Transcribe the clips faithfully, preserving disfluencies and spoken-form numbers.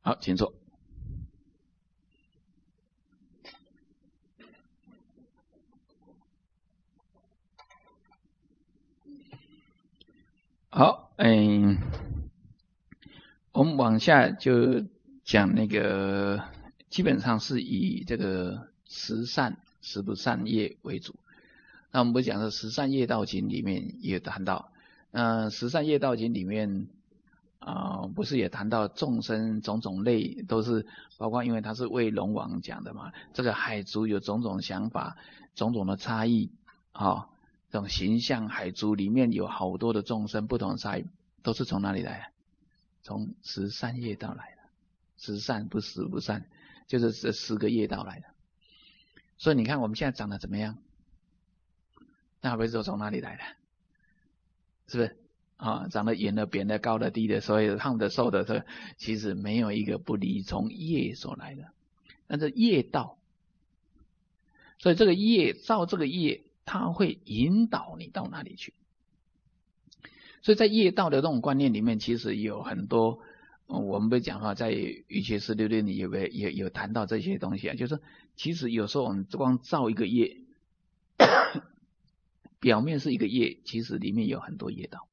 好，请坐。好，嗯，我们往下就讲那个，基本上是以这个十善、十不善业为主。那我们不讲的十善业道经里面也谈到，呃，十善业道经里面啊、呃，不是也谈到众生种种类都是包括，因为它是为龙王讲的嘛，这个海族有种种想法、种种的差异，啊、哦，这种形象，海族里面有好多的众生，不同的差异，都是从哪里来的？从十善业道来的。十善不十不善，就是这十个业道来的。所以你看我们现在长得怎么样？那不是说从哪里来的？是不是啊？长得圆的、扁的、高的、低的，所以胖的、瘦的，这其实没有一个不离从业所来的。但是业道，所以这个业造这个业，它会引导你到哪里去。所以在业道的这种观念里面，其实有很多，嗯、我们不讲话，在瑜伽师六六里也有也有谈到这些东西啊，就是其实有时候我们光造一个业。表面是一个业，其实里面有很多业道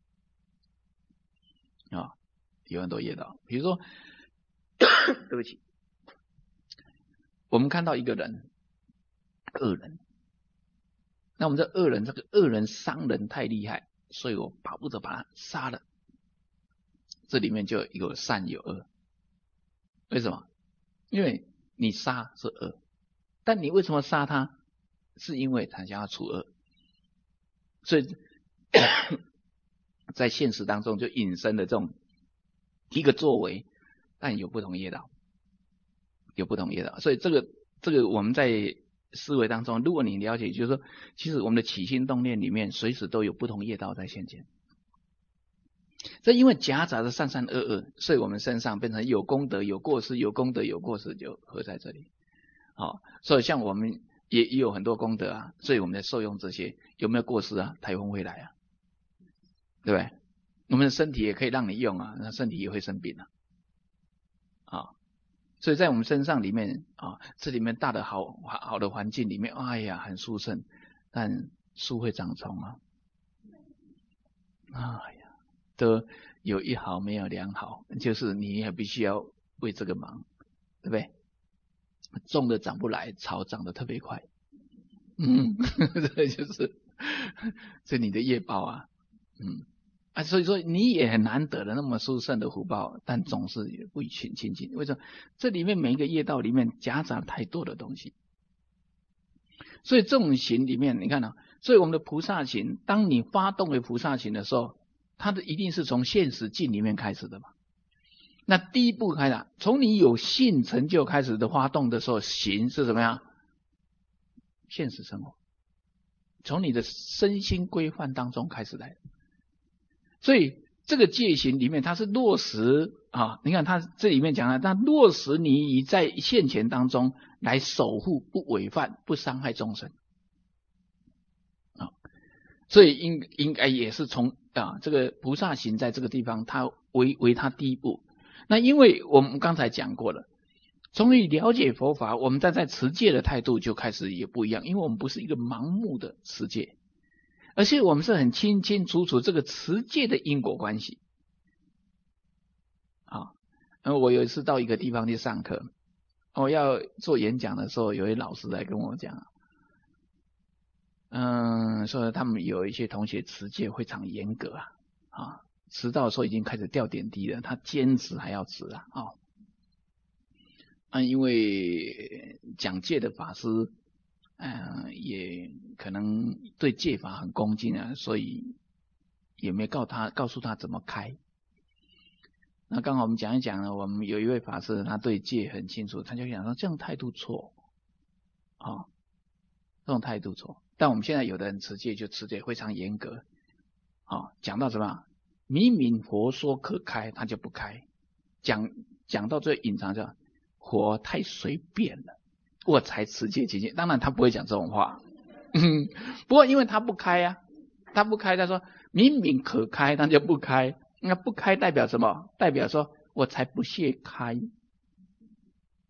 啊，有很多业道。比如说，对不起，我们看到一个人，恶人，那我们这恶人，这个恶人伤人太厉害，所以我巴不得把他杀了。这里面就有善有恶，为什么？因为你杀是恶，但你为什么杀他？是因为他想要除恶。所以在现实当中就引申的这种一个作为，但有不同业道，有不同业道。所以这个这个我们在思维当中，如果你了解，就是说其实我们的起心动念里面随时都有不同业道在现前。这因为夹杂的善善恶恶，所以我们身上变成有功德有过失，有功德有过失就合在这里。好，所以像我们也也有很多功德啊，所以我们在受用这些，有没有过失啊？台风会来啊，对不对？我们的身体也可以让你用啊，那身体也会生病啊。啊，所以在我们身上里面啊，这里面大的好好的环境里面，哎呀，很殊胜，但树会长虫啊，哎呀，都有一毫没有两毫，就是你也必须要为这个忙，对不对？种的长不来，草长得特别快，嗯，这就是这你的业报啊，嗯啊，所以说你也很难得的那么殊胜的福报，但总是也不亲亲近。为什么？这里面每一个业道里面夹杂太多的东西，所以这种行里面，你看啊，所以我们的菩萨行，当你发动为菩萨行的时候，它的一定是从现实境里面开始的嘛。那第一步开始，从你有信成就开始的发动的时候，行是怎么样？现实生活，从你的身心规范当中开始来的。所以这个戒行里面，它是落实啊，你看它这里面讲了，它落实你以在现前当中来守护，不违犯，不伤害众生啊。所以应应该也是从啊这个菩萨行在这个地方，它为为它第一步。那因为我们刚才讲过了，从你了解佛法，我们站在持戒的态度就开始也不一样，因为我们不是一个盲目的持戒，而且我们是很清清楚楚这个持戒的因果关系啊。我有一次到一个地方去上课，我要做演讲的时候，有一老师来跟我讲，嗯，说他们有一些同学持戒非常严格啊，啊，迟到的时候已经开始掉点滴了，他坚持还要持啊，哦，啊，因为讲戒的法师，嗯、呃，也可能对戒法很恭敬啊，所以也没告他告诉他怎么开。那刚好我们讲一讲呢，我们有一位法师，他对戒很清楚，他就想说这种态度错，啊、哦，这种态度错。但我们现在有的人持戒就持戒非常严格，啊、哦，讲到什么，明明佛说可开，他就不开，讲讲到最隐藏叫佛太随便了，我才持戒清净。当然他不会讲这种话，嗯，不过因为他不开啊，他不开，他说明明可开，他就不开。那不开代表什么？代表说我才不屑开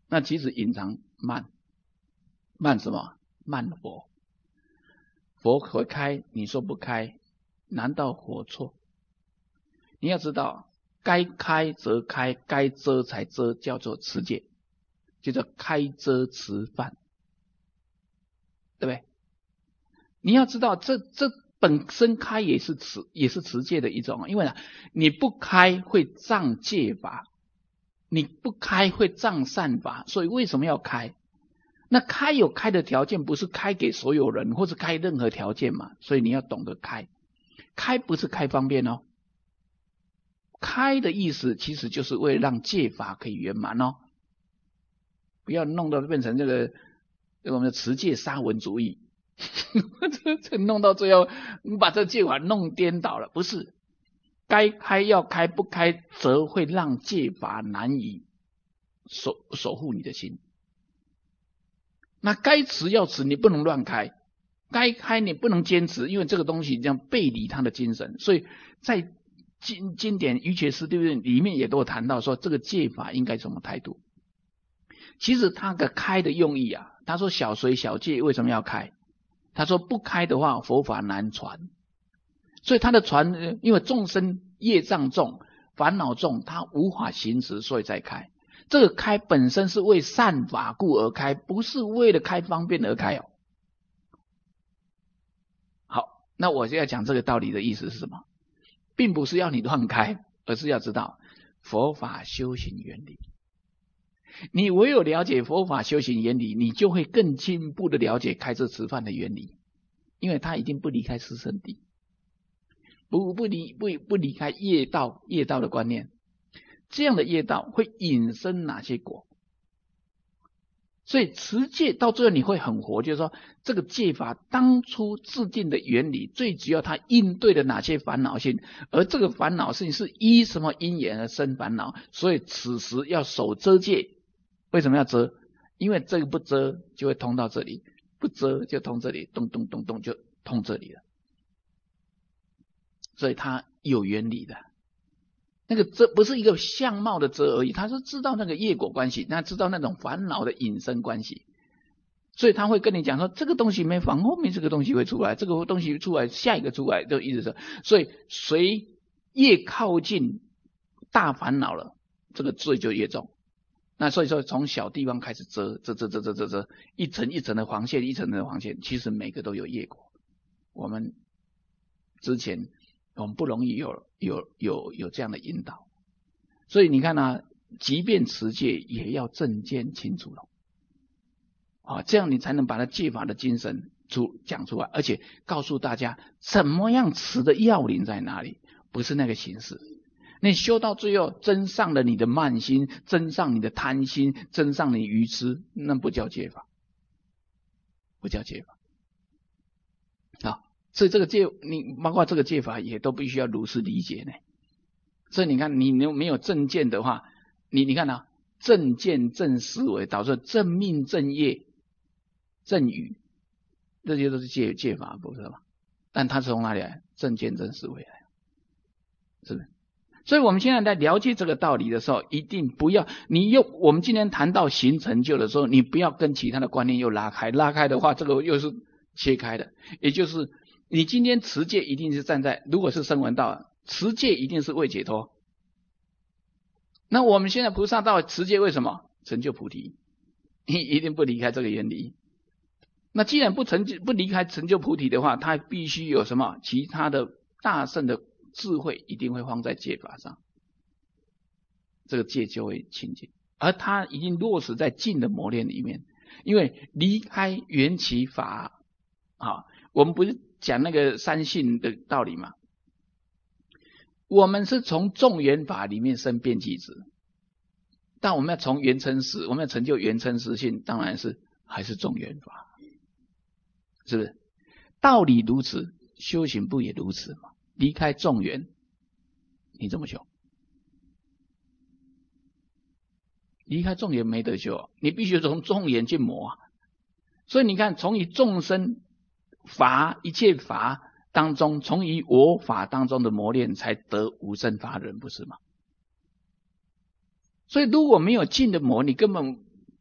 那其实隐藏慢，慢什么？慢火。佛会开，你说不开，难道火错？你要知道，该开则开，该遮才遮，叫做持戒，就叫开遮持犯，对不对？你要知道，这这本身开也是持，也是持戒的一种，因为你不开会障戒法，你不开会障善法，所以为什么要开？那开有开的条件，不是开给所有人，或是开任何条件嘛？所以你要懂得开，开不是开方便哦，开的意思其实就是为了让戒法可以圆满哦，不要弄到变成这个我们的持戒沙文主义，这这弄到最后，你把这戒法弄颠倒了，不是？该开要开，不开则会让戒法难以守守护你的心。那该持要持，你不能乱开；该开你不能坚持，因为这个东西这样背离他的精神。所以在经经典瑜伽师对不对里面也都有谈到说，这个戒法应该什么态度？其实他的开的用意啊，他说小随小戒为什么要开？他说不开的话，佛法难传。所以他的传，因为众生业障重、烦恼重，他无法行持，所以才开。这个开本身是为善法故而开，不是为了开方便而开哦。好，那我现在讲这个道理的意思是什么？并不是要你乱开，而是要知道佛法修行原理。你唯有了解佛法修行原理，你就会更进一步的了解开遮持犯的原理，因为他已经不离开四圣谛，不不离不不离开业道业道的观念。这样的业道会引生哪些果？所以持戒到最后你会很活，就是说这个戒法当初制定的原理，最主要它应对了哪些烦恼性，而这个烦恼性是依什么因缘而生烦恼，所以此时要守遮戒。为什么要遮？因为这个不遮就会通到这里，不遮就通这里，咚咚咚咚就通这里了，所以它有原理的。那个遮不是一个相貌的遮而已，他是知道那个业果关系，他知道那种烦恼的引生关系，所以他会跟你讲说，这个东西没放，后面这个东西会出来，这个东西出来，下一个出来，就一直是。所以谁越靠近大烦恼了，这个罪就越重。那所以说，从小地方开始遮遮遮遮遮遮遮，一层一层的黄线，一层的黄线，其实每个都有业果。我们之前。我们不容易有有有有这样的引导，所以你看啊，即便持戒也要正见清楚了，啊，这样你才能把它戒法的精神出讲出来，而且告诉大家怎么样持的要领在哪里，不是那个形式。你修到最后，增上了你的慢心，增上你的贪心，增上你愚痴，那不叫戒法，不叫戒法。好。所以这个戒，你包括这个戒法也都必须要如实理解呢。所以你看，你没有正见的话，你你看啊，正见正思维导致正命正业正语，这些都是戒戒法，不是吗？但它是从哪里来？正见正思维来，是不是？所以我们现在在了解这个道理的时候，一定不要你又我们今天谈到行成就的时候，你不要跟其他的观念又拉开，拉开的话，这个又是切开的，也就是。你今天持戒一定是站在，如果是声闻道，持戒一定是为解脱。那我们现在菩萨道持戒为什么？成就菩提，你一定不离开这个原理。那既然不成就不离开成就菩提的话，他必须有什么其他的大圣的智慧，一定会放在戒法上，这个戒就会清净，而他已经落实在净的磨练里面。因为离开缘起法啊，我们不是讲那个三性的道理嘛？我们是从众缘法里面生变即止，但我们要从缘成实，我们要成就缘成实性，当然是还是众缘法，是不是？道理如此，修行不也如此吗？离开众缘，你怎么修？离开众缘没得修，你必须从众缘去磨啊。所以你看，从以众生法一切法当中，从以我法当中的磨练，才得无生法忍，不是吗？所以如果没有尽的磨，你根本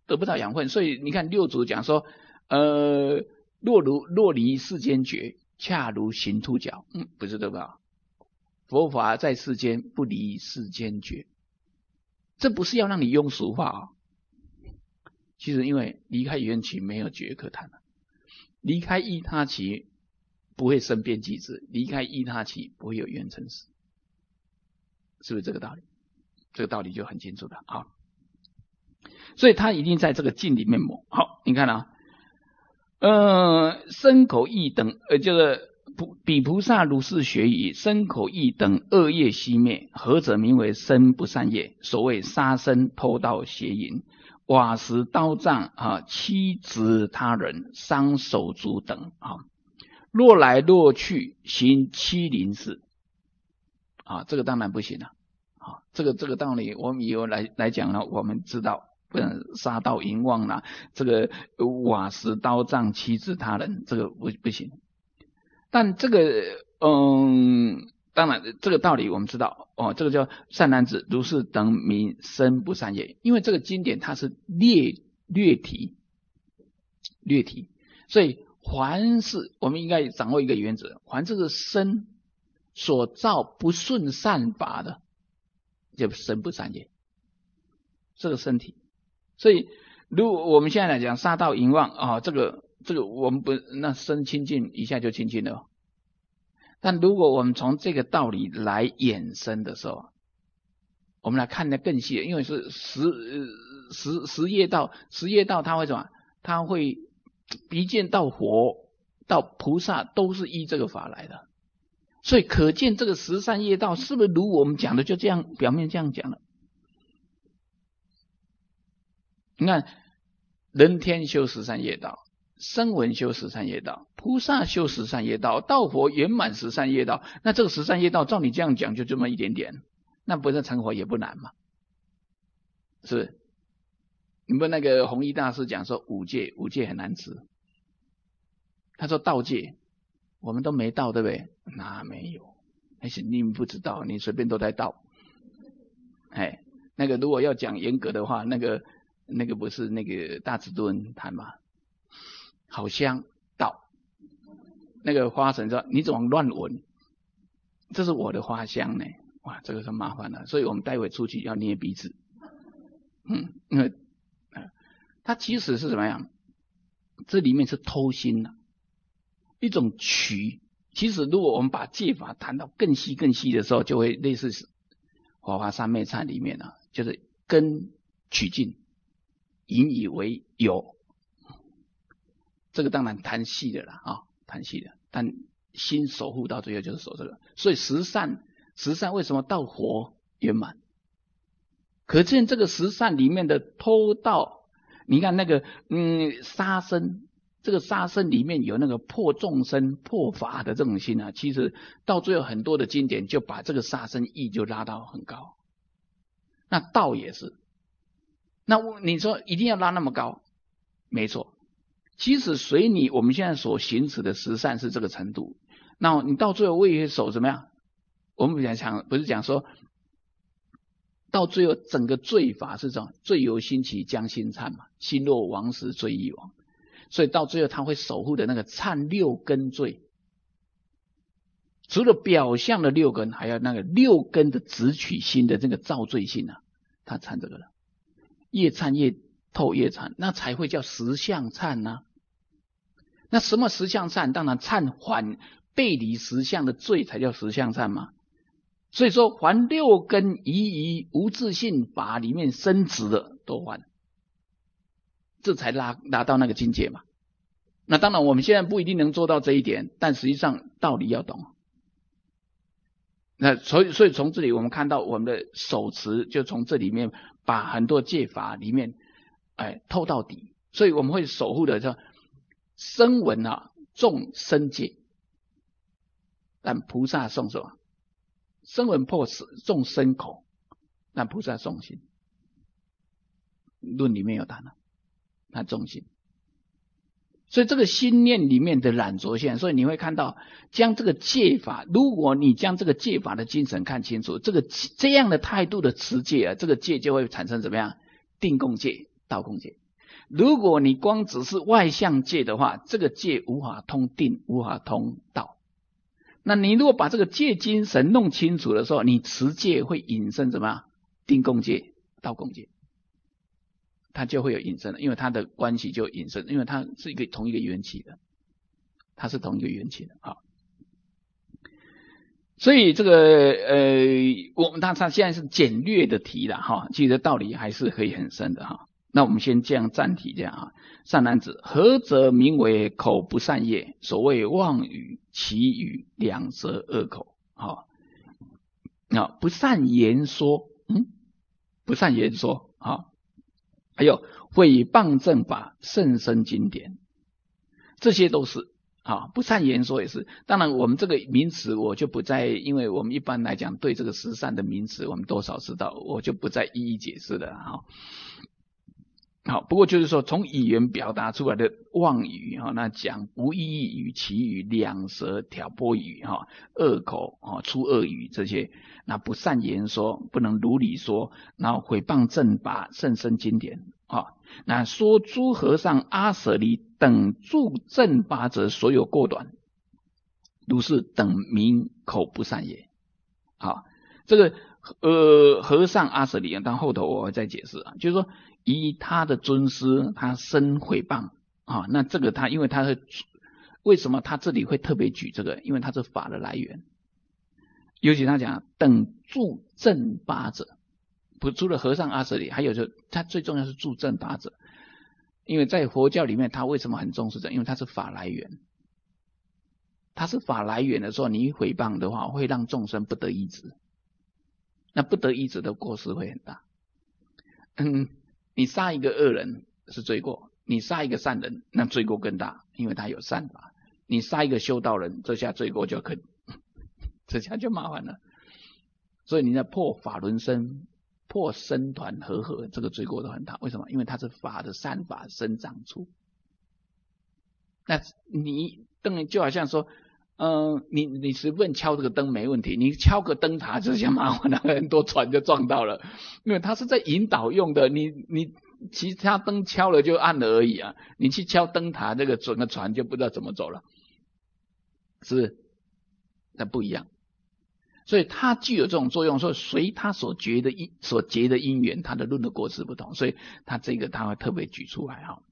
得不到养分。所以你看六祖讲说，呃，若如若离世间觉，恰如行兔角。嗯，不是对吧？佛法在世间不离世间觉，这不是要让你庸俗化啊、哦。其实因为离开缘起没有觉可谈了，离开依他起不会生变即止，离开依他起不会有缘成实，是不是这个道理？这个道理就很清楚了啊。所以他一定在这个境里面磨。好，你看啊，呃，身口意等，呃，就是彼菩萨如是学矣，身口意等恶业熄灭，何者名为身不善业？所谓杀生、偷盗、邪淫、瓦石、刀杖啊，欺执他人、伤手足等啊，若来若去，行欺凌事啊，这个当然不行了啊。这个这个道理，我们以后来来讲呢，我们知道不能杀盗淫妄啦，这个瓦石、刀杖欺执他人，这个不不行。但这个嗯，当然这个道理我们知道哦，这个叫善男子如是等名身不善业，因为这个经典它是略略题略题，所以凡是我们应该掌握一个原则，凡这个身所造不顺善法的，就身不善业，这个身体。所以如果我们现在来讲杀盗淫妄啊，这个这个我们不那身清净一下就清净了。但如果我们从这个道理来衍生的时候，我们来看得更细，因为是十十十业道，十业道它会什么？它会一见到佛到菩萨都是依这个法来的，所以可见这个十善业道是不是如我们讲的就这样表面这样讲了？你看人天修十善业道，声闻修十善业道，菩萨修十善业道，道佛圆满十善业道，那这个十善业道照你这样讲就这么一点点，那不是成佛也不难嘛？是不是？你们那个弘一大师讲说五戒五戒很难吃，他说道戒我们都没到，对不对？那没有，还是你们不知道，你随便都在道。哎，那个如果要讲严格的话，那个那个不是那个大智度论谈吗？好香道，那个花神说你怎么乱闻？这是我的花香呢，哇，这个很麻烦了，所以我们待会出去要捏鼻子。嗯，因为呃，它其实是怎么样？这里面是偷心的、啊、一种取。其实如果我们把戒法谈到更细更细的时候，就会类似华华三昧忏里面啊，就是根取尽，引以为有。这个当然谈细的啦啊，谈细的，但心守护到最后就是守这个。所以十善，十善为什么到佛圆满？可见这个十善里面的偷盗，你看那个嗯杀生，这个杀生里面有那个破众生、破法的这种心啊，其实到最后很多的经典就把这个杀生义就拉到很高。那道也是，那你说一定要拉那么高？没错。其实随你我们现在所行持的十善是这个程度，那你到最后为守怎么样？我们讲不是讲说，到最后整个罪法是这种罪由心起将心忏嘛，心若亡时罪亦亡，所以到最后他会守护的那个忏六根罪，除了表象的六根，还有那个六根的直取心的这个造罪性啊，他忏这个了，越忏越透越忏，那才会叫十相忏啊。那什么十相忏？当然忏还背离十相的罪才叫十相忏嘛。所以说还六根疑于无自性法里面生执的都还，这才拉拉到那个境界嘛。那当然我们现在不一定能做到这一点，但实际上道理要懂。那所以所以从这里我们看到我们的手持就从这里面把很多戒法里面哎透到底，所以我们会守护的叫声闻啊重身戒，但菩萨诵什么？声闻破重身口，但菩萨诵心。论里面有谈了，他重心。所以这个心念里面的染着线，所以你会看到将这个戒法，如果你将这个戒法的精神看清楚，这个这样的态度的持戒啊，这个戒就会产生怎么样？定共戒、道共戒。 如果你光只是外相界的话，这个界无法通定，无法通道。那你如果把这个界精神弄清楚的时候，你持戒会引申什么？定共戒、道共戒，它就会有引申了，因为它的关系就引申，因为它是一个同一个缘起的，它是同一个缘起的。好，所以这个呃，我们它它现在是简略的题了哈，其实道理还是可以很深的哈。那我们先这样暂题这样啊。善男子，何则名为口不善业？所谓妄语、绮语、两舌、恶口。好，啊，不善言说，嗯，不善言说，好，还有毁谤正法、甚深经典，这些都是啊，不善言说也是。当然，我们这个名词我就不再，因为我们一般来讲对这个十善的名词，我们多少知道，我就不再一一解释了哈。好，不过就是说，从语言表达出来的妄语哈，那讲不意义语、绮语、两舌、挑拨语哈、恶口啊、出恶语这些，那不善言说，不能如理说，然后毁谤正法、甚深经典啊，那说诸和尚、阿舍离等助正法者所有过短，如是等名口不善也。好，这个呃和尚阿舍离，但后头我会再解释啊，就是说。以他的尊师，他生毁谤啊，那这个他因为他是为什么他这里会特别举这个？因为他是法的来源，尤其他讲等助正法者，不除了和尚阿舍离，还有就他最重要是助正法者，因为在佛教里面，他为什么很重视这？因为他是法来源，他是法来源的时候，你毁谤的话，会让众生不得医治，那不得医治的过失会很大。嗯。你杀一个恶人是罪过，你杀一个善人那罪过更大，因为他有善法。你杀一个修道人，这下罪过就更，这下就麻烦了。所以你在破法轮生、破僧团和合，这个罪过都很大。为什么？因为它是法的善法生长处。那你灯就好像说，嗯、呃，你你随便敲这个灯没问题，你敲个灯塔这下麻烦了，很多船就撞到了，因为它是在引导用的，你你其他灯敲了就暗了而已啊，你去敲灯塔，这个整个船就不知道怎么走了，是不是？那不一样，所以它具有这种作用，说随它所结的因所结的因缘，它的论的过失不同，所以它这个它会特别举出来哈。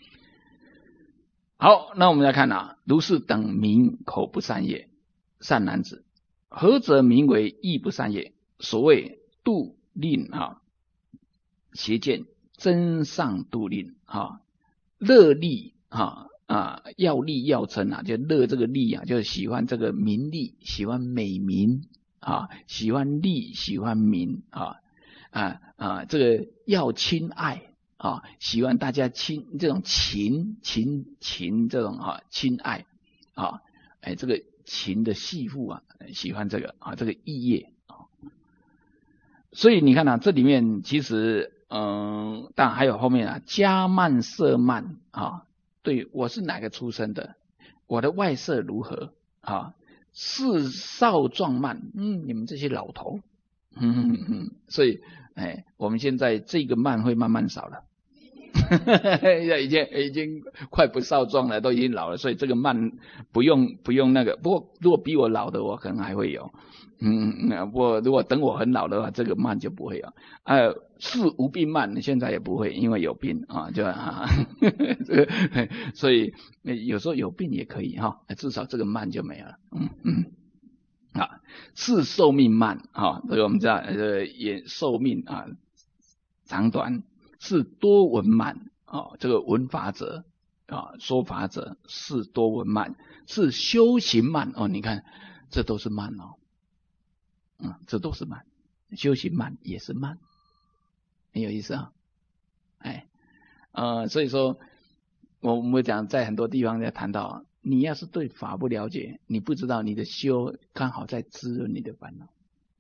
好，那我们来看啊，如是等名口不善业，善男子，何则名为意不善业？所谓度令啊，邪见真上度令啊，乐利啊啊，要利要称啊，就乐这个利啊，就是喜欢这个名利，喜欢美名啊，喜欢利，喜欢名啊啊啊，这个要亲爱。啊，喜欢大家亲这种情情情这种啊亲爱啊，哎这个情的系妇啊，喜欢这个啊这个意业啊，所以你看啊，这里面其实嗯，当然还有后面啊，家慢色慢啊，对我是哪个出身的，我的外色如何啊，是少壮慢，嗯，你们这些老头，嗯嗯嗯，所以哎，我们现在这个慢会慢慢少了。已经已经快不少壮了，都已经老了，所以这个慢不用不用那个。不过如果比我老的，我可能还会有。嗯，不过如果等我很老的话，这个慢就不会有。呃，是无病慢，现在也不会，因为有病啊，就啊，所以有时候有病也可以哈，至少这个慢就没有了。嗯嗯。啊，是寿命慢啊，这个我们知道，呃，也寿命啊长短。是多闻慢啊，这个闻法者啊，说法者是多闻慢，是修行慢哦。你看，这都是慢哦，嗯，这都是慢，修行慢也是慢，很有意思啊。哎，呃，所以说我们讲在很多地方在谈到，你要是对法不了解，你不知道你的修刚好在滋润你的烦恼。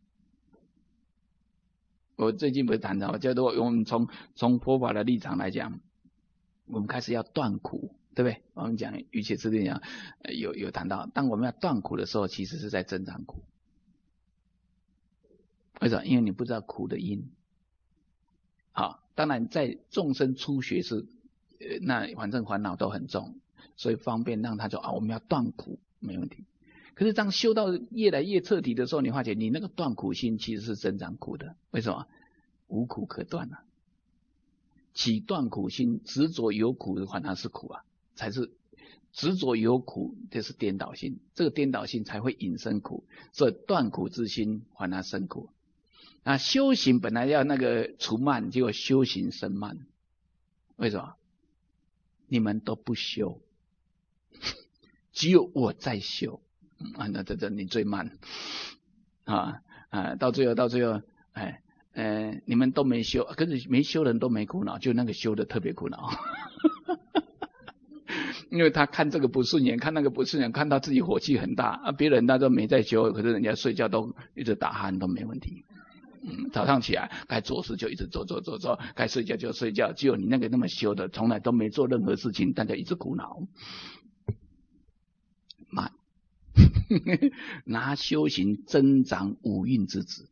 我最近不是谈到，叫做我们从从佛法的立场来讲，我们开始要断苦，对不对？我们讲瑜伽之论讲，有有谈到，当我们要断苦的时候，其实是在增长苦。为什么？因为你不知道苦的因。好，当然在众生初学是呃那反正烦恼都很重，所以方便让他说啊，我们要断苦，没问题。可是当修到越来越彻底的时候，你发觉你那个断苦心其实是增长苦的。为什么？无苦可断啊！起断苦心，执着有苦的反而是苦啊，才是执着有苦，这是颠倒心，这个颠倒心才会引生苦，所以断苦之心反而生苦。那修行本来要那个除慢，结果修行生慢，为什么？你们都不修，只有我在修。啊，那这这你最慢啊啊！到最后，到最后，哎，呃，你们都没修，可是没修的人都没苦恼，就那个修的特别苦恼，因为他看这个不顺眼，看那个不顺眼，看到自己火气很大啊，别人他都没在修，可是人家睡觉都一直打鼾都没问题。嗯，早上起来该做事就一直做做做做，该睡觉就睡觉，只有你那个那么修的，从来都没做任何事情，大家一直苦恼，慢。拿修行增长五蕴之子，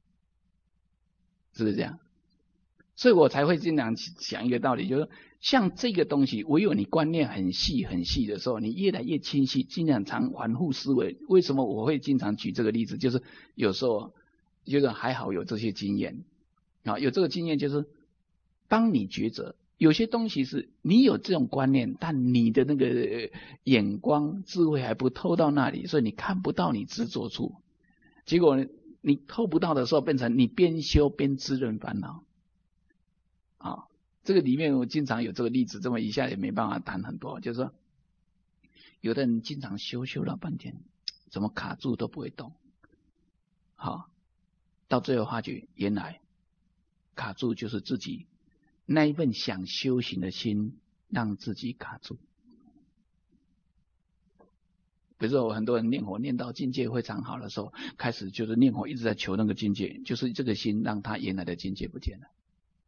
是不是这样？所以我才会经常想一个道理，就是像这个东西，唯有你观念很细很细的时候，你越来越清晰，经常常反复思维。为什么我会经常举这个例子？就是有时候就是还好有这些经验啊，有这个经验就是当你抉择。有些东西是你有这种观念，但你的那个眼光智慧还不透到那里，所以你看不到你执着处。结果你透不到的时候，变成你边修边滋润烦恼。啊，这个里面我经常有这个例子，这么一下也没办法谈很多。就是说，有的人经常修修了半天，怎么卡住都不会动。好，到最后发觉原来卡住就是自己。那一份想修行的心让自己卡住。比如说我很多人念佛念到境界非常好的时候，开始就是念佛一直在求那个境界，就是这个心让他原来的境界不见了，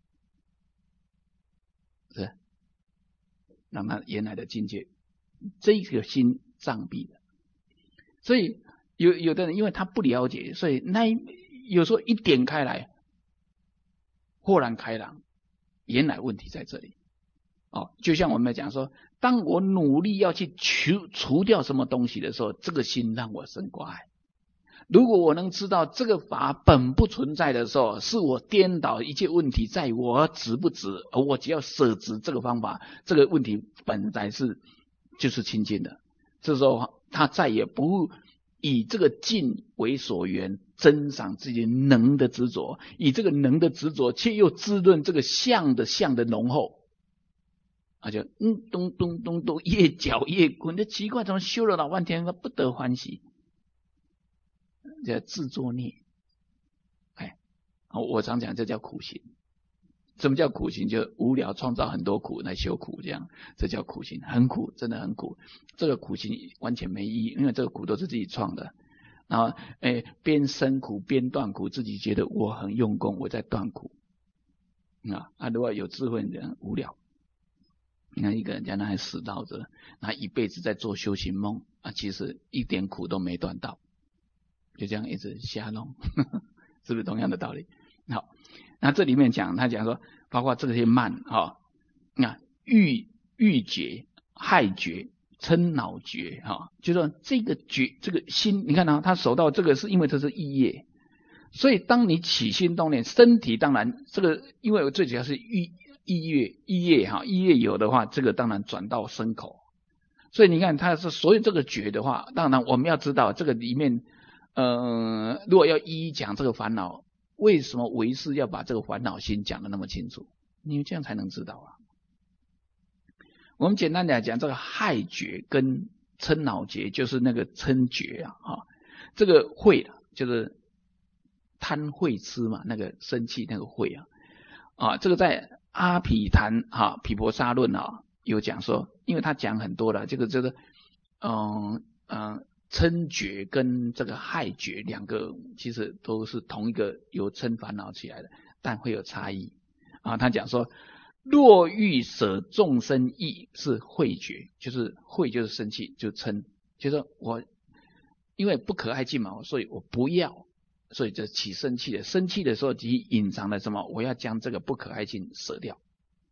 是让他原来的境界这个心障蔽了。所以有有的人因为他不了解，所以那有时候一点开来豁然开朗，原来问题在这里。哦，就像我们讲说，当我努力要去除除掉什么东西的时候，这个心让我生挂碍。如果我能知道这个法本不存在的时候，是我颠倒一切问题在我执不执，而我只要舍执这个方法，这个问题本来是就是清净的。这时候他再也不以这个境为所缘，增长自己能的执着，以这个能的执着，却又滋润这个相的相的浓厚，啊就嗯咚咚咚咚越搅越滚，这奇怪，怎么修了老半天不得欢喜？叫自作孽。哎，我常讲这叫苦行。什么叫苦行？就无聊创造很多苦来修苦，这样这叫苦行，很苦，真的很苦。这个苦行完全没意义，因为这个苦都是自己创的。然后，哎，边生苦边断苦，自己觉得我很用功，我在断苦。啊，啊，如果有智慧的人无聊。你看一个人家那还死道着，他一辈子在做修行梦啊，其实一点苦都没断到，就这样一直瞎弄，呵呵，是不是同样的道理？好。那这里面讲，他讲说，包括这些慢哈，那欲欲觉、害觉、嗔恼觉哈，就说这个觉这个心，你看啊，他守到这个是因为这是意业，所以当你起心动念，身体当然这个，因为最主要是意意业意业哈，意业有的话，这个当然转到身口，所以你看他是所有这个觉的话，当然我们要知道这个里面，呃，如果要一一讲这个烦恼。为什么唯识要把这个烦恼心讲得那么清楚？因为这样才能知道啊。我们简单来讲，这个害觉跟嗔恼觉，就是那个嗔觉啊，啊，这个恚就是贪恚痴嘛，那个生气那个恚啊，啊，这个在阿毗昙啊毗婆沙论啊有讲说，因为他讲很多了，这个这个，嗯嗯。嗔觉跟这个害觉两个其实都是同一个由嗔烦恼起来的，但会有差异啊。他讲说，若欲舍众生意是恚觉，就是恚就是生气，就嗔，就是我因为不可爱境嘛，所以我不要，所以就起生气的。生气的时候即隐藏了什么？我要将这个不可爱境舍掉。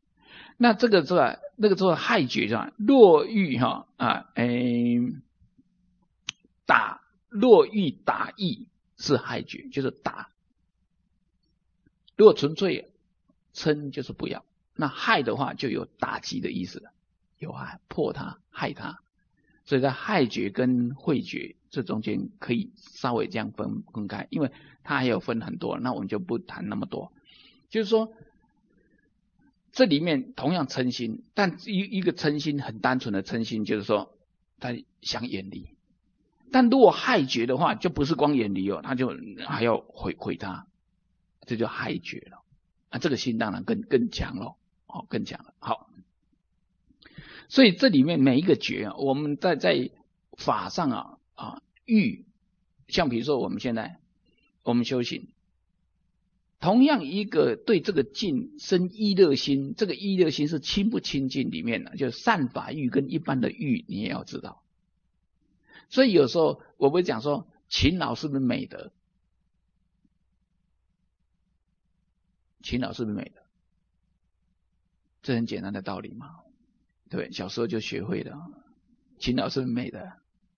那这个是吧？那个做害觉是吧？若欲哈啊，诶，打若欲打意是害觉，就是打。如果纯粹嗔就是不要，那害的话就有打击的意思了，有害破他害他。所以在害觉跟慧觉这中间可以稍微这样分分开，因为它还有分很多，那我们就不谈那么多。就是说这里面同样嗔心，但一一个嗔心很单纯的嗔心，就是说他想远离。但如果害觉的话，就不是光远离哦，他就还要毁毁他，这就害觉了。啊，这个心当然更更强了，哦，更强了。好。所以这里面每一个觉啊，我们在在法上啊啊欲，像比如说我们现在我们修行，同样一个对这个境生依乐心，这个依乐心是亲不亲近里面的，就是善法欲跟一般的欲，你也要知道。所以有时候我会讲说，勤劳是不是美德？勤劳是不是美德？这很简单的道理嘛。对，小时候就学会了，勤劳是美的，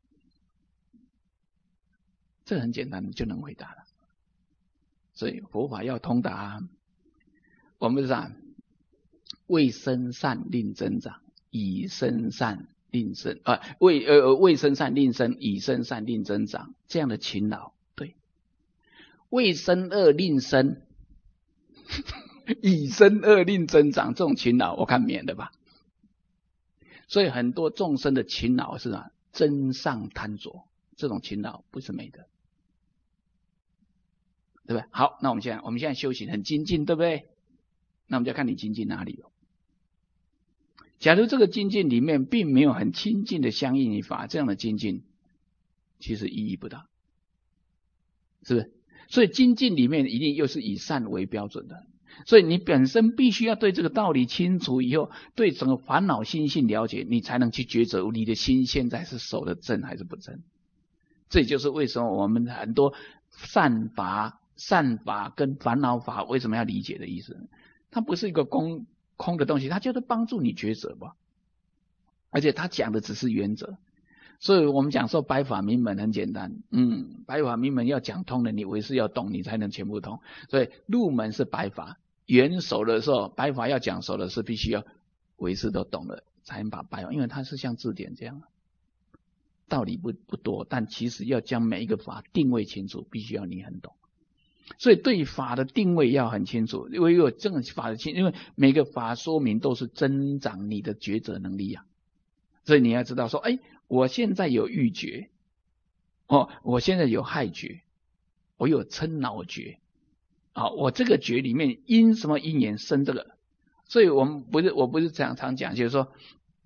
这很简单就能回答了。所以佛法要通达，我们讲为生善令增长，以生善令生啊，为呃为生善令生，以生善令增长，这样的勤劳，对。为生恶令生，以生恶令增长，这种勤劳我看免的吧。所以很多众生的勤劳是啊，真上贪着，这种勤劳不是美德，对不对？好，那我们现在我们现在修行很精进，对不对？那我们就要看你精进哪里了。假如这个精进里面并没有很亲近的相应于法，这样的精进其实意义不大，是不是？所以精进里面一定又是以善为标准的。所以你本身必须要对这个道理清楚以后，对整个烦恼心性了解，你才能去抉择你的心现在是守的正还是不正。这也就是为什么我们很多善法、善法跟烦恼法为什么要理解的意思。它不是一个空空的东西，它就是帮助你抉择吧。而且它讲的只是原则。所以我们讲说白法明门很简单，嗯，白法明门要讲通了，你唯是要懂，你才能全部通。所以入门是白法，圆熟的时候，白法要讲熟的是必须要唯是都懂了，才能把白法，因为它是像字典这样，道理不不多，但其实要将每一个法定位清楚，必须要你很懂。所以对法的定位要很清楚，因为有这个法的清，因为每个法说明都是增长你的抉择能力啊。所以你要知道说，哎，我现在有欲觉，哦，我现在有害觉，我有嗔恼觉，啊、哦，我这个觉里面因什么因缘生这个？所以我们不是，我不是常常讲，就是说，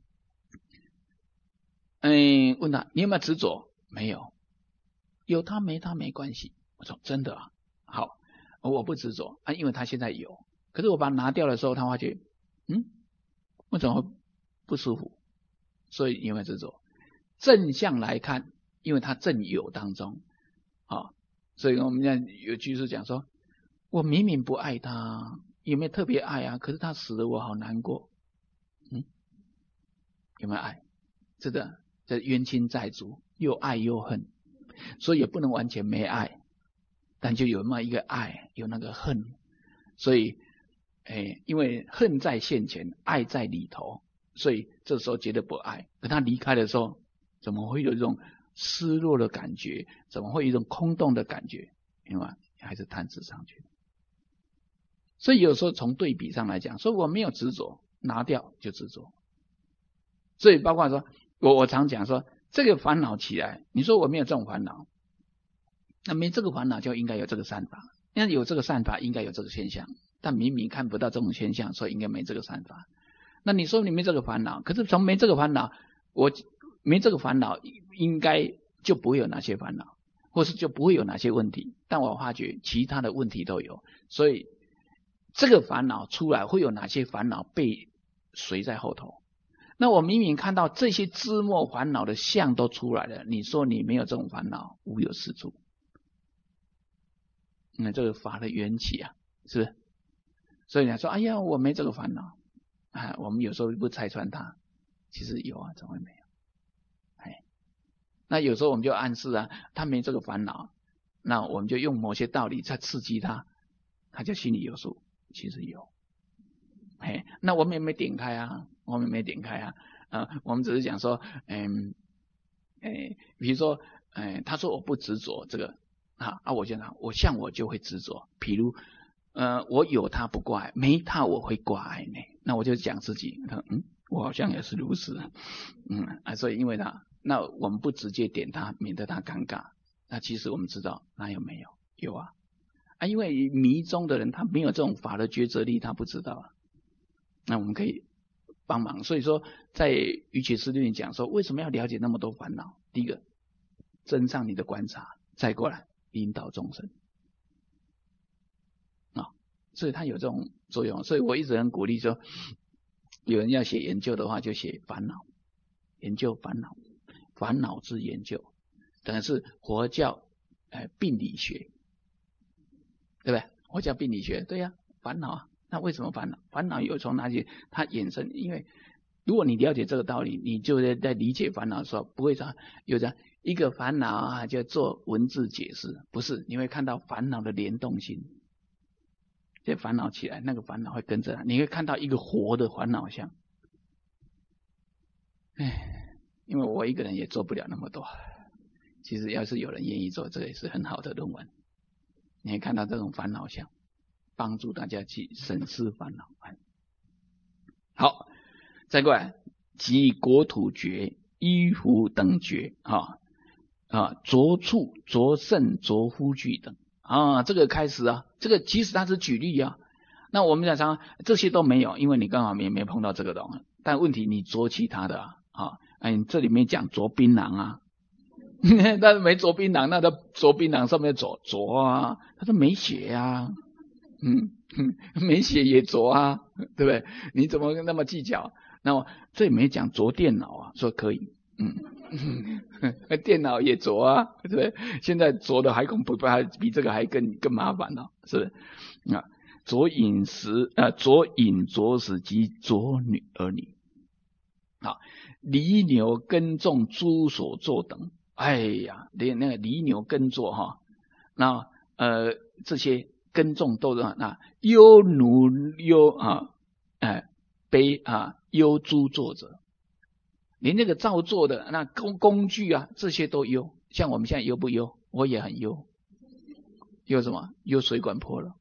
嗯，问他你有没有执着？没有，有他没他没关系。我说真的啊，好，我不执着啊，因为他现在有，可是我把它拿掉的时候，他发觉，嗯，为什么会不舒服？所以有没有执着？正向来看，因为他正有当中啊、哦，所以我们现在有居士讲说，我明明不爱他，有没有特别爱啊？可是他死了，我好难过。嗯，有没有爱？是的，这冤亲债主，又爱又恨，所以也不能完全没爱，但就有那么一个爱，有那个恨，所以，哎，因为恨在现前，爱在里头。所以这时候觉得不爱，可他离开的时候，怎么会有一种失落的感觉？怎么会有一种空洞的感觉？因为还是贪执上去。所以有时候从对比上来讲，说我没有执着，拿掉就执着。所以包括说，我我常讲说，这个烦恼起来，你说我没有这种烦恼，那没这个烦恼就应该有这个善法，那有这个善法应该有这个现象，但明明看不到这种现象，所以应该没这个善法。那你说你没这个烦恼，可是从没这个烦恼，我没这个烦恼，应该就不会有哪些烦恼，或是就不会有哪些问题。但我发觉其他的问题都有，所以这个烦恼出来会有哪些烦恼被随在后头。那我明明看到这些枝末烦恼的相都出来了，你说你没有这种烦恼，无有是处。那这个法的缘起啊，是不是？所以你说，哎呀，我没这个烦恼。 啊，我们有时候不拆穿他，其实有啊，怎么会没有？哎，那有时候我们就暗示啊，他没这个烦恼，那我们就用某些道理在刺激他，他就心里有数，其实有。哎，那我们也没点开啊，我们也没点开啊，呃，我们只是讲说，嗯，哎，比如说，哎，他说我不执着这个啊，啊，我就讲，我像我就会执着，比如，呃，我有他不挂碍，没他我会挂碍呢，那我就讲自己，嗯，我好像也是如此，嗯啊，所以因为他，那我们不直接点他，免得他尴尬。那其实我们知道，哪有没有？有啊，啊，因为迷中的人他没有这种法的抉择力，他不知道啊。那我们可以帮忙。所以说，在瑜伽师里面讲说，为什么要了解那么多烦恼？第一个，增上你的观察，再过来引导众生啊、哦，所以它有这种作用。所以我一直很鼓励说，有人要写研究的话，就写烦恼，研究烦恼，烦恼之研究，等于是佛教呃病理学，对不对？佛教病理学，对呀、啊，烦恼啊。那为什么烦恼？烦恼又从哪里？它衍生，因为如果你了解这个道理，你就在在理解烦恼的时候，不会说有这样一个烦恼啊，就做文字解释，不是，你会看到烦恼的联动性。这烦恼起来，那个烦恼会跟着，你会看到一个活的烦恼像。唉，因为我一个人也做不了那么多。其实要是有人愿意做，这个也是很好的论文。你会看到这种烦恼像。帮助大家去审视烦恼。好，再过来，即国土觉、衣服等觉啊啊，着处、着甚、着夫具等啊，这个开始啊，这个其实它是举例啊。那我们讲常这些都没有，因为你刚好没没碰到这个东西。但问题你着其他的啊，啊哎，这里面讲着槟榔啊。但是没着槟榔，那他着槟榔上面着着啊，他说没写啊。嗯，没写也着啊，对不对？你怎么那么计较？那么这里没讲着电脑啊，说可以，嗯，电脑也着啊，对不对？现在着的还恐怖，还比这个还更更麻烦了，是不是？啊，着饮食啊，着饮着食及着女儿女，啊，犁牛耕种诸所作等，哎呀，连那个犁牛耕作哈，那呃这些。耕种都是啊，忧奴忧啊，哎悲啊忧诸作者，连那个造作的那工工具啊，这些都忧。像我们现在忧不忧？我也很忧。忧什么？忧水管破了。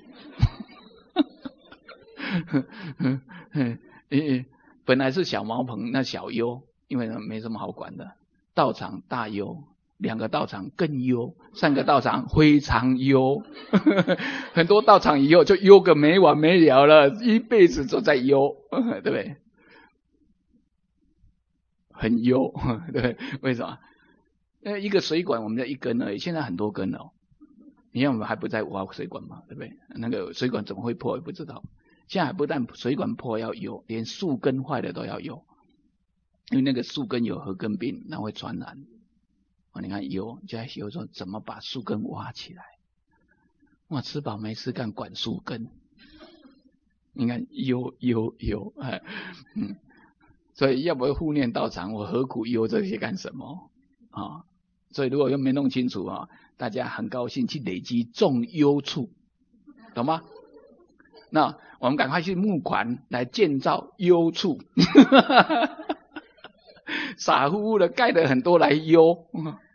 本来是小茅棚，那小忧，因为没什么好管的。道场大忧。两个道场更忧，三个道场非常忧，很多道场以后就忧个没完没了了，一辈子都在忧，对不对？很忧，对，为什么？因为一个水管我们要一根而已，现在很多根哦。你看我们还不在挖水管嘛，对不对？那个水管怎么会破也不知道。现在还不但水管破要忧，连树根坏的都要忧，因为那个树根有禾根病，那会传染。哦、你看忧就在忧说怎么把树根挖起来，哇，吃饱没事干管树根，你看忧忧忧，哎，嗯，所以要不要护念道场，我何苦忧这些干什么啊、哦？所以如果又没弄清楚啊、哦，大家很高兴去累积种忧处，懂吗？那我们赶快去募款来建造忧处。傻乎乎的盖了很多来忧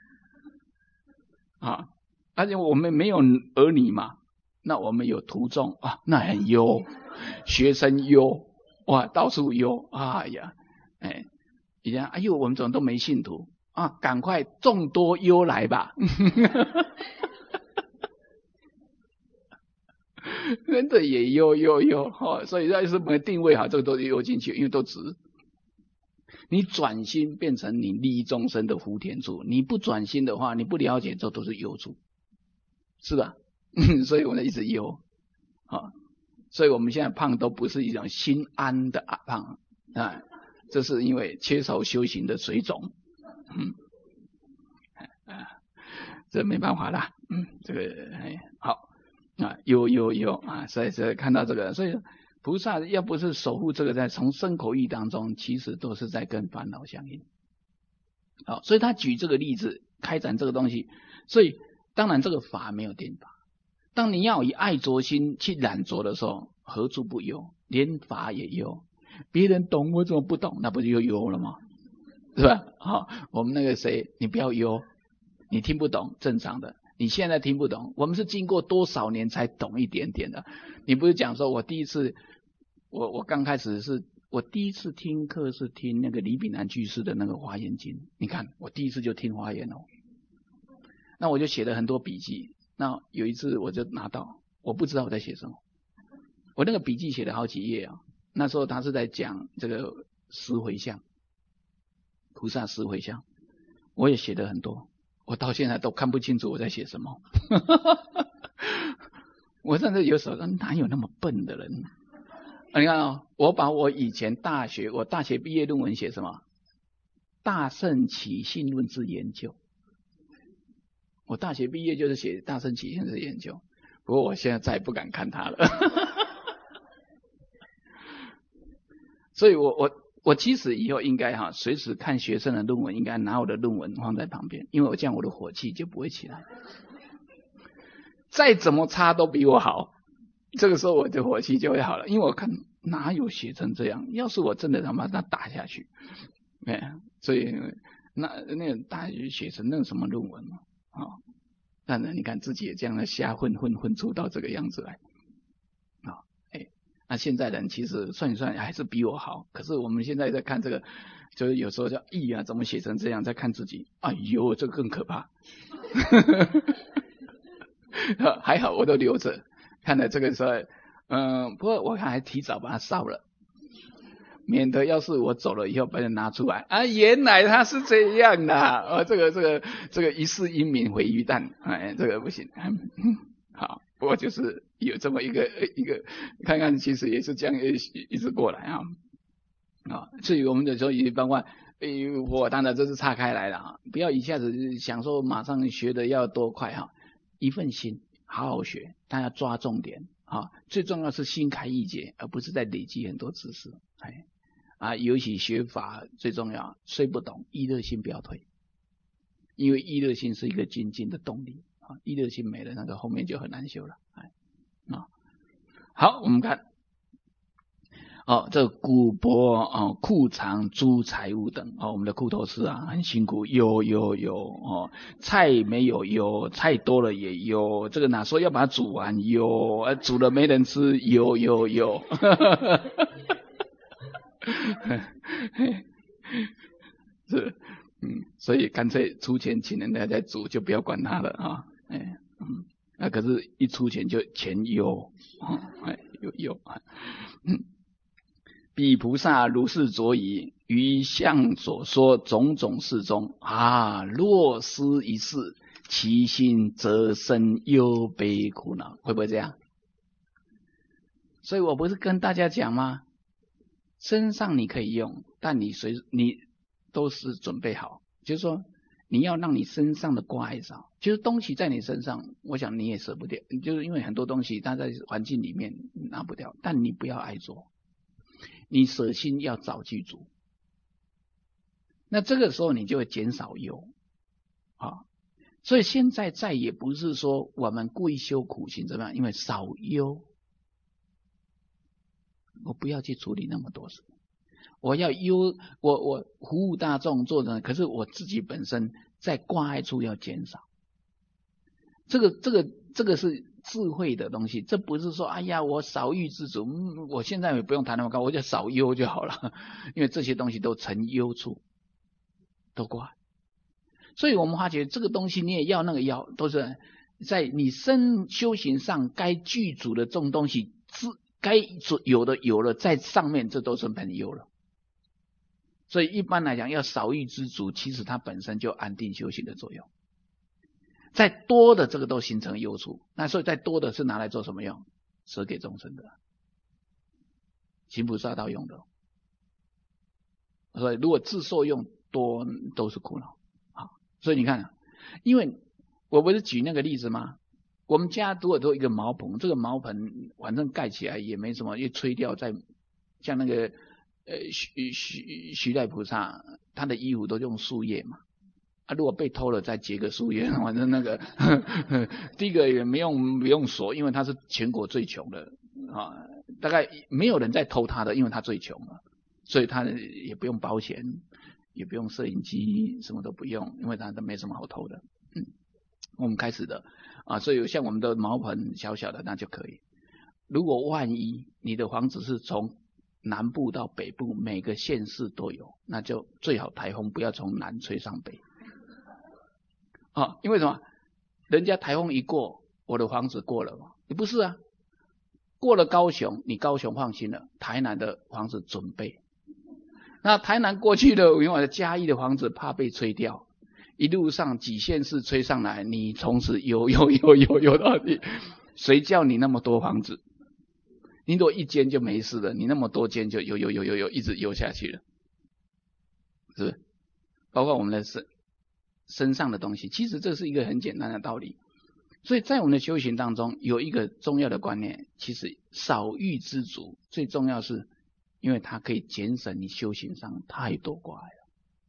啊，而且我们没有儿女嘛，那我们有徒众啊，那很忧，学生忧，哇，到处忧，哎呀，哎，你讲，哎呦，我们怎么都没信徒啊？赶快众多忧来吧。真的也忧忧忧，哦，所以要是没定位好，这个都忧进去，因为都直。你转心变成你利益众生的福田处，你不转心的话，你不了解，这都是忧处，是吧？所以我们一直忧啊，所以我们现在胖都不是一种心安的胖啊，这是因为缺少修行的水肿，嗯，啊，这没办法啦，嗯，这个哎好啊，忧忧忧啊，所以所以看到这个，所以菩萨要不是守护这个，在从身口意当中，其实都是在跟烦恼相应。好，所以他举这个例子开展这个东西，所以当然这个法没有定法。当你要以爱着心去染着的时候，何处不忧？连法也忧。别人懂我怎么不懂？那不就忧了吗？是吧？好，我们那个谁，你不要忧，你听不懂正常的。你现在听不懂，我们是经过多少年才懂一点点的。你不是讲说我第一次，我我刚开始是我第一次听课是听那个李炳南居士的那个华严经，你看我第一次就听华严哦，那我就写了很多笔记。那有一次我就拿到，我不知道我在写什么，我那个笔记写了好几页啊。那时候他是在讲这个十回向，菩萨十回向，我也写了很多。我到现在都看不清楚我在写什么。我甚至有时候哪有那么笨的人？啊、你看哦，我把我以前大学，我大学毕业论文写什么？大乘起信论之研究。我大学毕业就是写大乘起信论之研究，不过我现在再也不敢看它了。所以我我。我其实以后应该哈，随时看学生的论文，应该拿我的论文放在旁边，因为我这样我的火气就不会起来。再怎么差都比我好，这个时候我的火气就会好了，因为我看哪有写成这样，要是我真的他妈那打下去，哎，所以那那个大学写成那什么论文嘛，啊、哦，但是你看自己也这样的瞎混混混出到这个样子来。那现在人其实算一算还是比我好，可是我们现在在看这个，就是有时候叫咦啊，怎么写成这样？再看自己，哎呦，这个更可怕。还好我都留着，看来这个时候，嗯、呃，不过我看还提早把它烧了，免得要是我走了以后把它拿出来啊，原来他是这样的，啊，这个这个这个一世英名毁于旦，哎，这个不行。好，不过就是有这么一个一个，看看其实也是这样一一直过来啊啊，至于我们的时候也包括，呃，我当然这是岔开来了啊，不要一下子想说马上学的要多快哈，一份心，好好学，但要抓重点啊，最重要是心开意解，而不是在累积很多知识，哎啊，尤其学法最重要，虽不懂，意乐心不要退，因为意乐心是一个精进的动力。意乐心没了，那个后面就很难修了。哎，啊，好，我们看，哦，这个古帛哦，库藏诸财物等，哦，我们的库头师啊，很辛苦，有有有哦，菜没有有，菜多了也有，这个哪说要把它煮完有，呃，煮了没人吃，有有有，是，嗯，所以干脆出钱请人家在煮，就不要管他了啊。哎，嗯，那可是一出钱就钱忧，哎，有忧，嗯，彼菩萨如是着疑，于相所说种种事中啊，若失一事，其心则生忧悲苦恼，会不会这样？所以我不是跟大家讲吗？身上你可以用，但你随你都是准备好，就是说。你要让你身上的挂碍少，就是东西在你身上，我想你也舍不掉，就是因为很多东西它在环境里面拿不掉，但你不要爱着，你舍心要找具足，那这个时候你就会减少忧啊。所以现在再也不是说我们故意修苦行怎么样，因为少忧，我不要去处理那么多事。我要忧，我我服务大众做人，可是我自己本身在挂碍处要减少。这个这个这个是智慧的东西，这不是说哎呀我少欲知足、嗯，我现在也不用谈那么高，我就少忧就好了，因为这些东西都成忧处，都挂。所以我们发觉这个东西你也要那个要，都是在你身修行上该具足的这种东西，该有的有了在上面，这都是很忧了。所以一般来讲，要少欲知足，其实它本身就安定修行的作用。再多的这个都形成忧处，那所以再多的是拿来做什么用？舍给众生的，行菩萨道用的。所以如果自受用多都是苦恼啊。所以你看，因为我不是举那个例子吗？ 我们家如果都有一个茅棚，这个茅棚反正盖起来也没什么，一吹掉再像那个呃徐徐徐代菩萨，他的衣服都用树叶嘛。啊，如果被偷了再结个树叶，反正那个呵呵第一个也没用不用锁，因为他是全国最穷的啊，大概没有人在偷他的，因为他最穷了，所以他也不用保险，也不用摄影机，什么都不用，因为他都没什么好偷的。嗯，我们开始的啊，所以像我们的茅棚小小的那就可以。如果万一你的房子是从南部到北部每个县市都有，那就最好台风不要从南吹上北。啊，因为什么？人家台风一过，我的房子过了嘛？你不是啊，过了高雄，你高雄放心了，台南的房子准备。那台南过去了，因为嘉义的房子怕被吹掉，一路上几县市吹上来，你从此游游游游游到底，谁叫你那么多房子？你如果一间就没事了，你那么多间就游游游游游一直游下去了，是不是？包括我们的身身上的东西，其实这是一个很简单的道理。所以在我们的修行当中，有一个重要的观念，其实少欲知足，最重要是因为它可以减省你修行上太多挂碍了。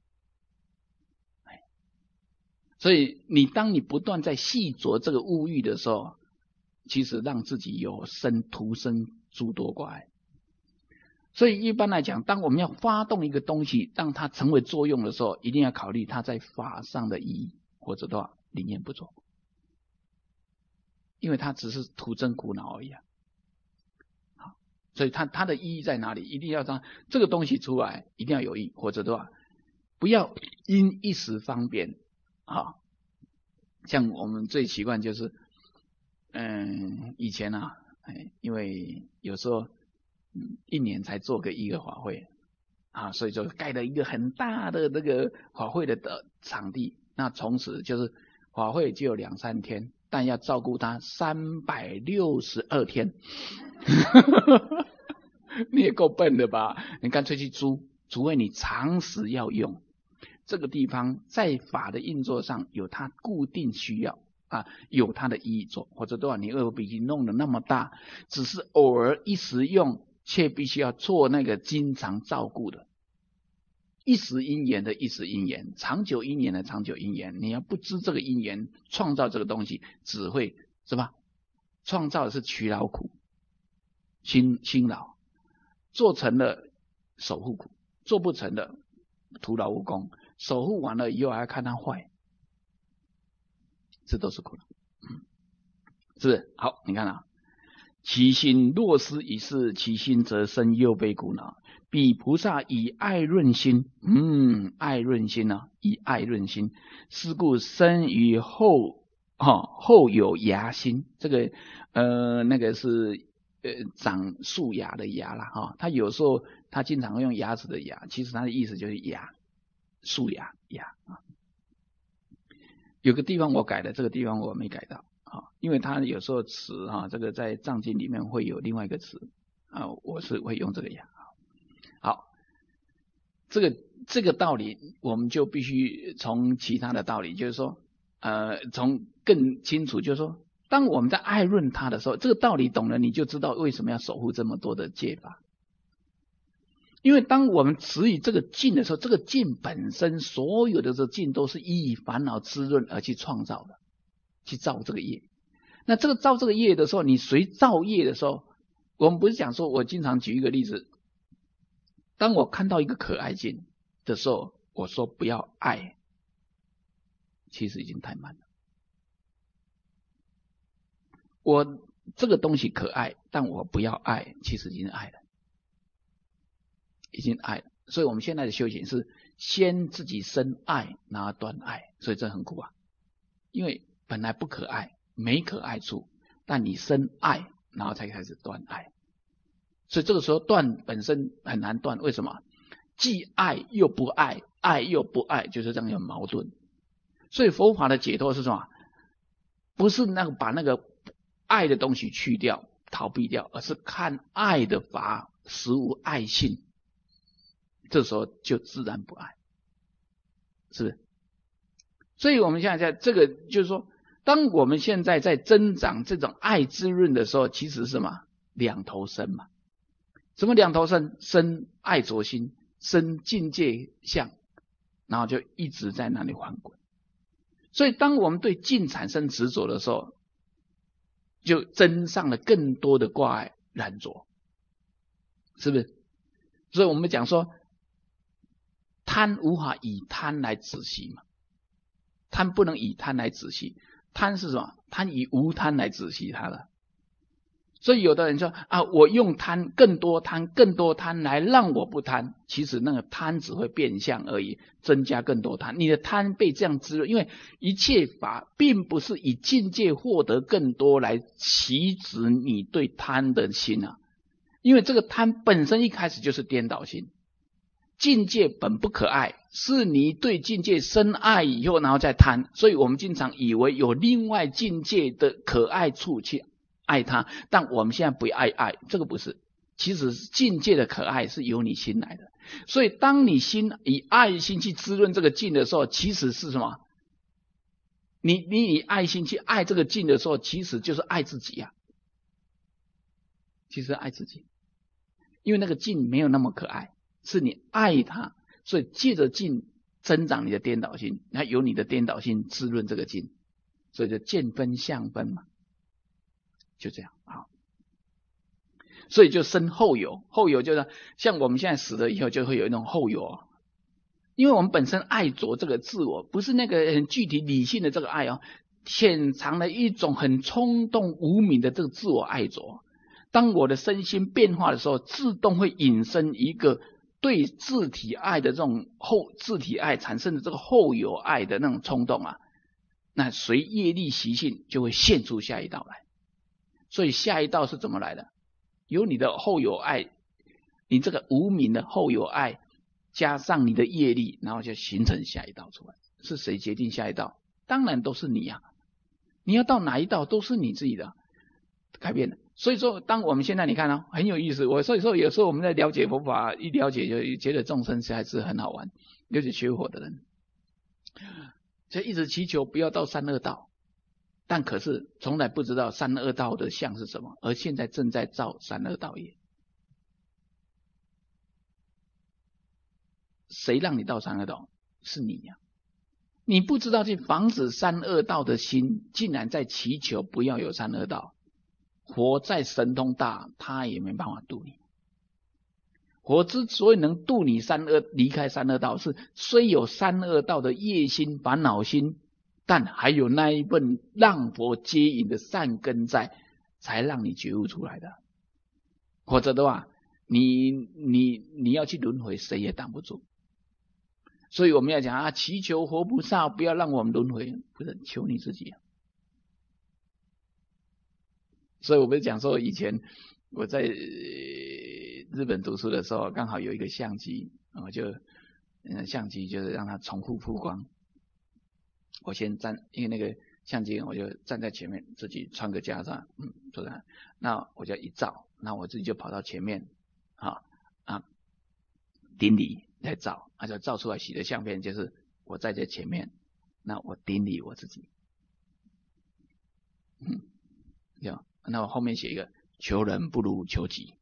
所以你当你不断在细着这个物欲的时候，其实让自己有生徒生诸多挂碍。所以一般来讲，当我们要发动一个东西让它成为作用的时候，一定要考虑它在法上的意义，或者的话理念不错，因为它只是徒增苦恼而已啊。好，所以它它的意义在哪里？一定要让这个东西出来，一定要有意义，或者的话不要因一时方便啊。像我们最习惯就是，嗯，以前啊，哎，因为有时候。嗯，一年才做个一个法会啊，所以就盖了一个很大的那个法会的的场地。那从此就是法会只有两三天，但要照顾他三百六十二天。你也够笨的吧？你干脆去租，除非你长时要用。这个地方在法的运作上有它固定需要啊，有它的意义做，或者多少你二比一弄得那么大，只是偶尔一时用。却必须要做那个经常照顾的，一时因缘的一时因缘，长久因缘的长久因缘。你要不知这个因缘，创造这个东西只会是吧？创造的是取劳苦，辛辛劳，做成了守护苦，做不成的徒劳无功。守护完了以后还要看它坏，这都是苦恼，嗯，是不是？好，你看啊。其心若失一事，其心则生又悲苦恼。彼菩萨以爱润心，嗯，爱润心啊，以爱润心，是故生于后哦后有牙心。这个呃那个是呃长树牙的牙啦哈、哦，他有时候他经常会用牙齿的牙，其实他的意思就是牙，树牙牙啊。有个地方我改了，这个地方我没改到。啊，因为它有时候词啊，这个在藏经里面会有另外一个词啊，我是会用这个呀。好，这个这个道理我们就必须从其他的道理，就是说，呃，从更清楚，就是说，当我们在爱润它的时候，这个道理懂了，你就知道为什么要守护这么多的戒法。因为当我们持以这个境的时候，这个境本身所有的这境都是依烦恼滋润而去创造的。去造这个业，那这个造这个业的时候，你随造业的时候，我们不是讲说，我经常举一个例子，当我看到一个可爱境的时候，我说不要爱，其实已经太慢了。我这个东西可爱，但我不要爱，其实已经爱了，已经爱了。所以我们现在的修行是先自己生爱，然后断爱，所以这很苦啊，因为本来不可爱，没可爱处，但你生爱，然后才开始断爱。所以这个时候断本身很难断，为什么？既爱又不爱，爱又不爱，就是这样有矛盾。所以佛法的解脱是什么？不是那个把那个爱的东西去掉、逃避掉，而是看爱的法实无爱性，这时候就自然不爱，是不是？所以我们现在在这个就是说， 当我们现在在增长这种爱滋润的时候，其实是什么？两头生嘛。什么两头生？生爱着心，生境界相，然后就一直在那里翻滚。所以当我们对境产生执着的时候，就增上了更多的挂碍染着，是不是？所以我们讲说，贪无法以贪来止息嘛，贪不能以贪来止息，贪是什么？贪以无贪来止息它了。所以有的人说啊，我用贪更多贪更多贪来让我不贪，其实那个贪只会变相而已，增加更多贪。你的贪被这样滋润，因为一切法并不是以境界获得更多来起止你对贪的心啊，因为这个贪本身一开始就是颠倒心。境界本不可爱，是你对境界深爱以后然后再贪，所以我们经常以为有另外境界的可爱处去爱它，但我们现在不爱爱，这个不是。其实境界的可爱是由你心来的，所以当你心以爱心去滋润这个境的时候，其实是什么？你你以爱心去爱这个境的时候，其实就是爱自己啊。其实爱自己，因为那个境没有那么可爱，是你爱它，所以借着境增长你的颠倒心，那由你的颠倒心滋润这个境，所以就见分相分嘛。就这样啊，所以就生后有，后有就是像我们现在死了以后就会有一种后有，因为我们本身爱着这个自我，不是那个很具体理性的这个爱哦，潜藏了一种很冲动无明的这个自我爱着。当我的身心变化的时候，自动会引申一个对自体爱的这种后自体爱产生的这个后有爱的那种冲动啊，那随业力习性就会现出下一道来。所以下一道是怎么来的？有你的后有爱，你这个无明的后有爱，加上你的业力，然后就形成下一道出来。是谁决定下一道？当然都是你啊！你要到哪一道都是你自己的改变的。所以说，当我们现在你看啊、哦，很有意思。我所以说，有时候我们在了解佛法，一了解就觉得众生还是很好玩，尤其学佛的人，就一直祈求不要到三恶道。但可是从来不知道三恶道的相是什么，而现在正在造三恶道业。谁让你到三恶道？是你呀、啊！你不知道去防止三恶道的心，竟然在祈求不要有三恶道。佛再神通大，他也没办法度你。佛之所以能度你三恶，离开三恶道，是虽有三恶道的业心、烦恼心，但还有那一份让佛接引的善根在，才让你觉悟出来的。否则的话，你你你要去轮回，谁也挡不住。所以我们要讲啊，祈求佛菩萨不要让我们轮回，不是求你自己啊。所以我们讲说，以前我在日本读书的时候，刚好有一个相机，我就嗯相机就是让它重复曝光。我先站，因为那个相机，我就站在前面，自己穿个袈裟，嗯，坐在那，那我就一照，那我自己就跑到前面，啊啊，顶礼来照，那就照出来洗的相片，就是我在这前面，那我顶礼我自己，嗯，有，那我后面写一个求人不如求己。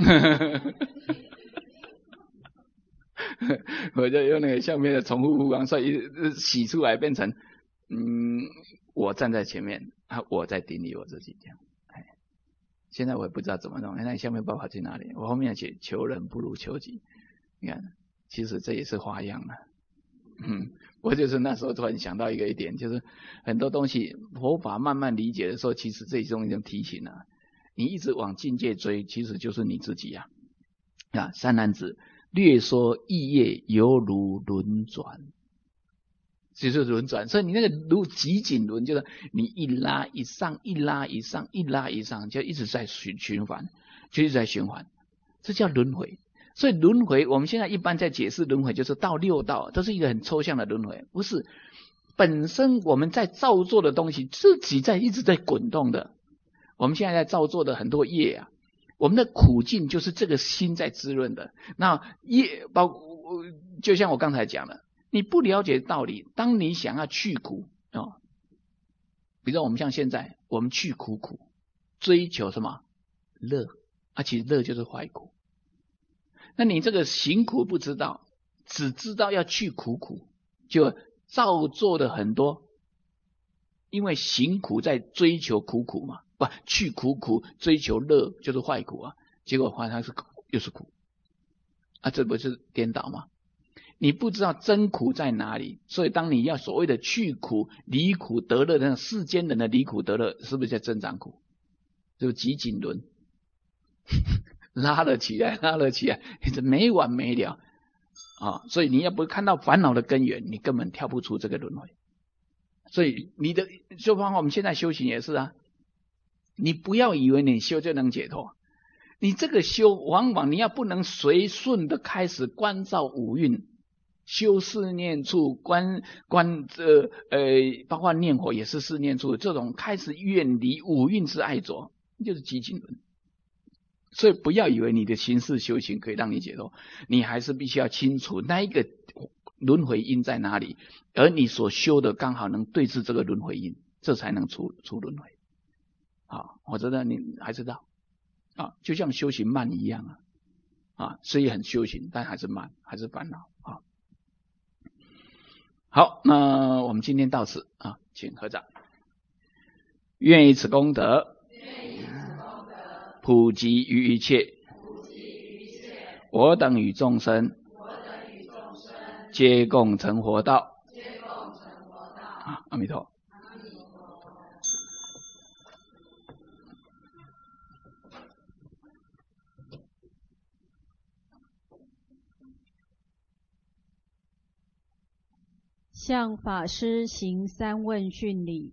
我就用那个相片的重复曝光，所以洗出来变成，嗯，我站在前面，啊，我在顶礼我自己这样。哎，现在我也不知道怎么弄，那相片包跑去哪里？我后面写求人不如求己，你看，其实这也是花样了。嗯，我就是那时候突然想到一个一点，就是很多东西佛法慢慢理解的时候，其实这种一种提醒啊，你一直往境界追，其实就是你自己呀。啊，三男子。略说意业犹如轮转，就是轮转。所以你那个如极紧轮，就是你一拉一上，一拉一上，一拉一上，就一直在循循环，就一直在循环，这叫轮回。所以轮回，我们现在一般在解释轮回，就是到六道，这是一个很抽象的轮回，不是本身我们在造作的东西自己在一直在滚动的。我们现在在造作的很多业啊。我们的苦境就是这个心在滋润的。那业包就像我刚才讲的，你不了解道理，当你想要去苦哦， 比如说我们像现在，我们去苦苦，追求什么乐啊？其实乐就是坏苦。那你这个行苦不知道，只知道要去苦苦，就造作的很多。因为行苦在追求苦苦嘛，不去苦苦追求乐就是坏苦啊，结果发现它是苦又是苦啊，这不是颠倒吗？你不知道真苦在哪里，所以当你要所谓的去苦离苦得乐，那世间人的离苦得乐，是不是在增长苦？就极紧轮拉了起来，拉了起来，一直没完没了啊！所以你要不看到烦恼的根源，你根本跳不出这个轮回。所以你的就包括我们现在修行也是啊，你不要以为你修就能解脱，你这个修往往你要不能随顺的开始关照五蕴，修四念处，观观呃呃，包括念佛也是四念处，这种开始远离五蕴之爱着，就是极尽轮。所以不要以为你的行事修行可以让你解脱，你还是必须要清楚那一个轮回因在哪里，而你所修的刚好能对治这个轮回因，这才能出出轮回。啊，我知道你还知道啊，就像修行慢一样啊，啊，虽然很修行，但还是慢，还是烦恼啊。好，那我们今天到此啊，请合掌。愿以此功德，普及于一切，我等与众生，皆共成佛道。啊，阿弥陀。 向法师行三问讯礼。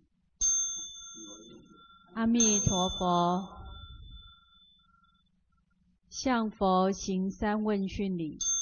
阿弥陀佛。向佛行三问讯礼。